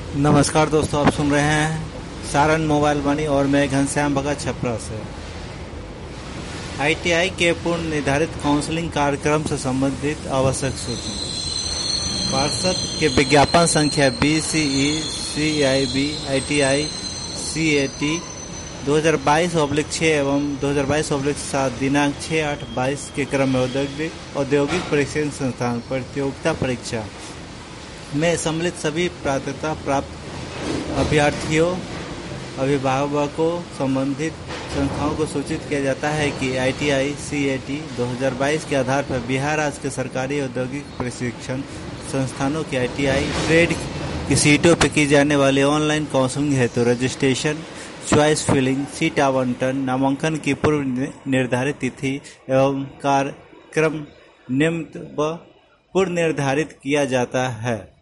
नमस्कार दोस्तों, आप सुन रहे हैं सारण मोबाइल वाणी और मैं घनश्याम भगत छपरा से। आईटीआई के पूर्व निर्धारित काउंसलिंग कार्यक्रम से संबंधित आवश्यक सूचना। पार्षद के विज्ञापन संख्या BCE CIB ITI CAT 2022/6 एवं 2022/7 दिनांक 6/8/22 के क्रम में औद्योगिक परीक्षण संस्थान प्रतियोगिता परीक्षा में सम्मिलित सभी पात्रता प्राप्त अभ्यर्थियों, अभिभावकों, संबंधित संस्थाओं को सूचित किया जाता है कि ITI CAT 2022 के आधार पर बिहार राज्य के सरकारी औद्योगिक प्रशिक्षण संस्थानों के ITI ट्रेड की सीटों पर की जाने वाली ऑनलाइन काउंसलिंग हेतु रजिस्ट्रेशन, चॉइस फिलिंग, सीट आवंटन, नामांकन की पूर्व निर्धारित तिथि एवं कार्यक्रम निम्न व पूर्व निर्धारित किया जाता है।